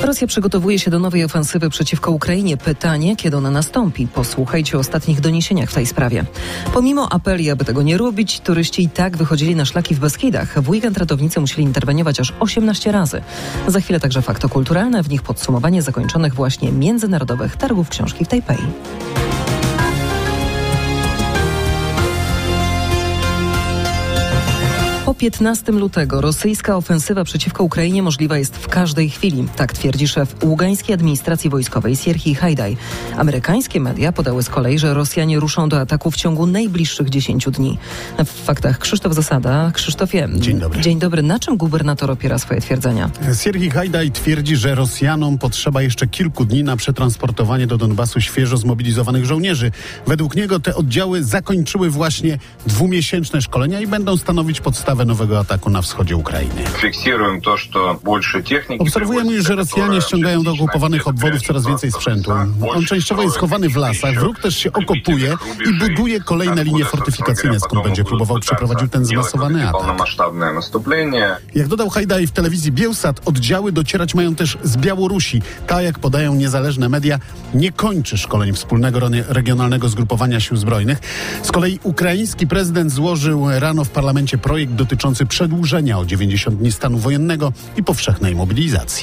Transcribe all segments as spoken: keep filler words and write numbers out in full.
Rosja przygotowuje się do nowej ofensywy przeciwko Ukrainie. Pytanie, kiedy ona nastąpi? Posłuchajcie o ostatnich doniesieniach w tej sprawie. Pomimo apeli, aby tego nie robić, turyści i tak wychodzili na szlaki w Beskidach. W weekend ratownicy musieli interweniować aż osiemnaście razy. Za chwilę także fakty kulturalne, w nich podsumowanie zakończonych właśnie międzynarodowych targów książki w Tajpej. Po piętnastego lutego rosyjska ofensywa przeciwko Ukrainie możliwa jest w każdej chwili. Tak twierdzi szef ługańskiej administracji wojskowej Sierhij Hajdaj. Amerykańskie media podały z kolei, że Rosjanie ruszą do ataku w ciągu najbliższych dziesięciu dni. W faktach Krzysztof Zasada. Krzysztofie, dzień dobry. Dzień dobry. Na czym gubernator opiera swoje twierdzenia? Sierhij Hajdaj twierdzi, że Rosjanom potrzeba jeszcze kilku dni na przetransportowanie do Donbasu świeżo zmobilizowanych żołnierzy. Według niego te oddziały zakończyły właśnie dwumiesięczne szkolenia i będą stanowić podstawę nowego ataku na wschodzie Ukrainy. Obserwujemy już, że Rosjanie ściągają do okupowanych obwodów coraz więcej sprzętu. On częściowo jest schowany w lasach, wróg też się okopuje i buduje kolejne linie fortyfikacyjne, skąd będzie próbował przeprowadzić ten zmasowany atak. Jak dodał Hajdaj w telewizji Bielsat, oddziały docierać mają też z Białorusi. Ta, jak podają niezależne media, nie kończy szkoleń wspólnego regionalnego zgrupowania sił zbrojnych. Z kolei ukraiński prezydent złożył rano w parlamencie projekt dotyczący przedłużenia o dziewięćdziesiąt dni stanu wojennego i powszechnej mobilizacji.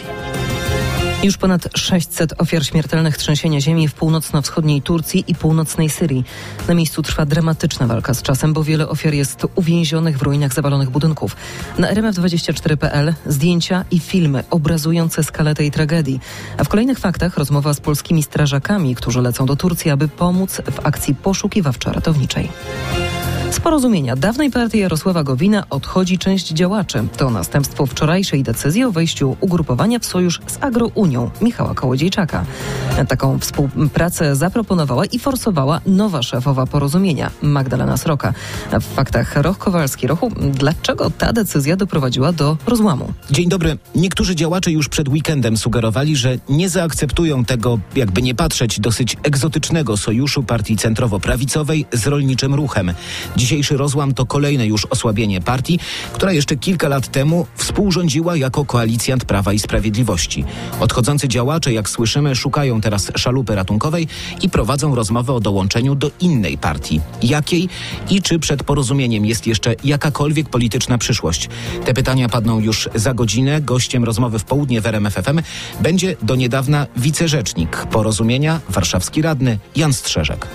Już ponad sześćset ofiar śmiertelnych trzęsienia ziemi w północno-wschodniej Turcji i północnej Syrii. Na miejscu trwa dramatyczna walka z czasem, bo wiele ofiar jest uwięzionych w ruinach zawalonych budynków. Na R M F dwadzieścia cztery kropka p l zdjęcia i filmy obrazujące skalę tej tragedii. A w kolejnych faktach rozmowa z polskimi strażakami, którzy lecą do Turcji, aby pomóc w akcji poszukiwawczo-ratowniczej. Z porozumienia dawnej partii Jarosława Gowina odchodzi część działaczy. To następstwo wczorajszej decyzji o wejściu ugrupowania w sojusz z Agrounią Michała Kołodziejczaka. Taką współpracę zaproponowała i forsowała nowa szefowa porozumienia, Magdalena Sroka. W faktach Roch Kowalski. Rochu, dlaczego ta decyzja doprowadziła do rozłamu? Dzień dobry. Niektórzy działacze już przed weekendem sugerowali, że nie zaakceptują tego, jakby nie patrzeć, dosyć egzotycznego sojuszu partii centrowo-prawicowej z rolniczym ruchem. Dzisiejszy rozłam to kolejne już osłabienie partii, która jeszcze kilka lat temu współrządziła jako koalicjant Prawa i Sprawiedliwości. Odchodzący działacze, jak słyszymy, szukają teraz szalupy ratunkowej i prowadzą rozmowę o dołączeniu do innej partii. Jakiej i czy przed porozumieniem jest jeszcze jakakolwiek polityczna przyszłość? Te pytania padną już za godzinę. Gościem rozmowy w południe w R M F F M będzie do niedawna wicerzecznik porozumienia, warszawski radny Jan Strzeżek.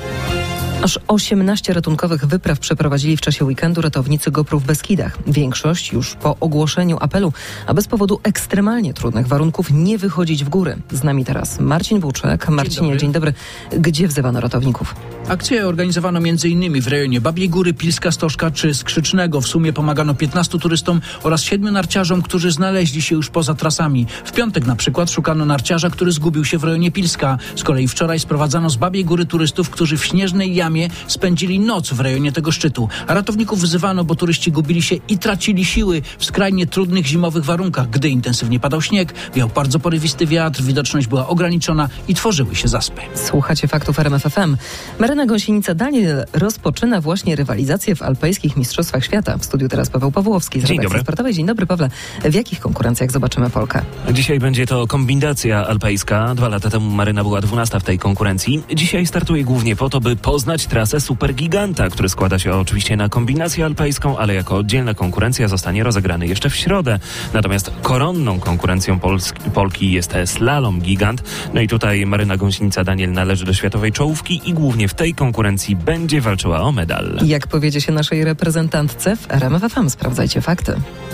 Aż osiemnaście ratunkowych wypraw przeprowadzili w czasie weekendu ratownicy GoPru w Beskidach. Większość już po ogłoszeniu apelu, aby z powodu ekstremalnie trudnych warunków nie wychodzić w góry. Z nami teraz Marcin Włóczek. Marcinie, dzień, dzień dobry. Gdzie wzywano ratowników? Akcję organizowano m.in. w rejonie Babiej Góry, Pilska Stożka czy Skrzycznego. W sumie pomagano piętnastu turystom oraz siedmiu narciarzom, którzy znaleźli się już poza trasami. W piątek na przykład szukano narciarza, który zgubił się w rejonie Pilska. Z kolei wczoraj sprowadzano z Babiej Góry turystów, którzy w śnieżnej jamie spędzili noc w rejonie tego szczytu. A ratowników wyzywano, bo turyści gubili się i tracili siły w skrajnie trudnych zimowych warunkach. Gdy intensywnie padał śnieg, wiał bardzo porywisty wiatr, widoczność była ograniczona i tworzyły się zaspy. Słuchacie faktów R M F F M. Maryna Gąsienica-Daniel rozpoczyna właśnie rywalizację w alpejskich mistrzostwach świata. W studiu teraz Paweł Pawłowski z redakcji sportowej. Dzień dobry, Pawle. W jakich konkurencjach zobaczymy Polkę? Dzisiaj będzie to kombinacja alpejska. Dwa lata temu Maryna była dwunasta w tej konkurencji. Dzisiaj startuje głównie po to, by poznać trasę Supergiganta, który składa się oczywiście na kombinację alpejską, ale jako oddzielna konkurencja zostanie rozegrany jeszcze w środę. Natomiast koronną konkurencją Polski, Polki jest slalom gigant. No i tutaj Maryna Gąsienica-Daniel należy do światowej czołówki i głównie w tej konkurencji będzie walczyła o medal. Jak powiedzie się naszej reprezentantce w R M F F M? Sprawdzajcie fakty.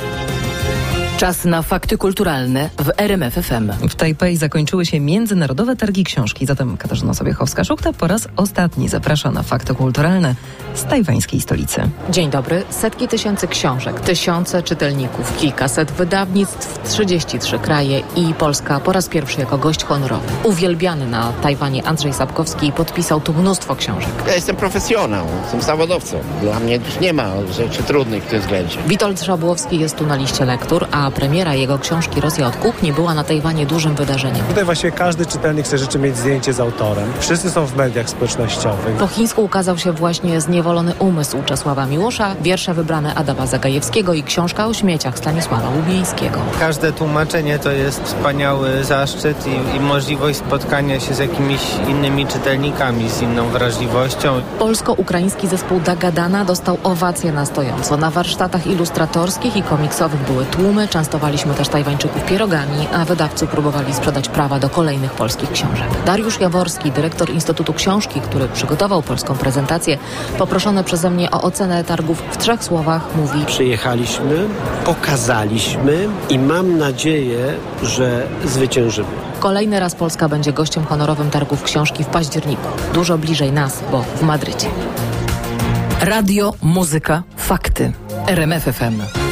Czas na fakty kulturalne w R M F F M. W Tajpej zakończyły się międzynarodowe targi książki. Zatem Katarzyna Sobiechowska-Szukta po raz ostatni zaprasza na fakty kulturalne z tajwańskiej stolicy. Dzień dobry. Setki tysięcy książek, tysiące czytelników, kilkaset wydawnictw, trzydzieści trzy kraje i Polska po raz pierwszy jako gość honorowy. Uwielbiany na Tajwanie Andrzej Sapkowski podpisał tu mnóstwo książek. Ja jestem profesjonał, jestem zawodowcą. Dla mnie nie ma rzeczy trudnych w tym względzie. Witold Szabłowski jest tu na liście lektur, a a premiera jego książki Rosja od kuchni była na Tajwanie dużym wydarzeniem. Tutaj właśnie każdy czytelnik chce rzeczy mieć zdjęcie z autorem. Wszyscy są w mediach społecznościowych. Po chińsku ukazał się właśnie Zniewolony umysł Czesława Miłosza, wiersze wybrane Adama Zagajewskiego i książka o śmieciach Stanisława Łubieńskiego. Każde tłumaczenie to jest wspaniały zaszczyt i, i możliwość spotkania się z jakimiś innymi czytelnikami, z inną wrażliwością. Polsko-ukraiński zespół Dagadana dostał owację na stojąco. Na warsztatach ilustratorskich i komiksowych były tłumy, częstowaliśmy też Tajwańczyków pierogami, a wydawcy próbowali sprzedać prawa do kolejnych polskich książek. Dariusz Jaworski, dyrektor Instytutu Książki, który przygotował polską prezentację, poproszony przeze mnie o ocenę targów w trzech słowach, mówi: przyjechaliśmy, pokazaliśmy i mam nadzieję, że zwyciężymy. Kolejny raz Polska będzie gościem honorowym targów książki w październiku. Dużo bliżej nas, bo w Madrycie. Radio, muzyka, fakty. R M F F M.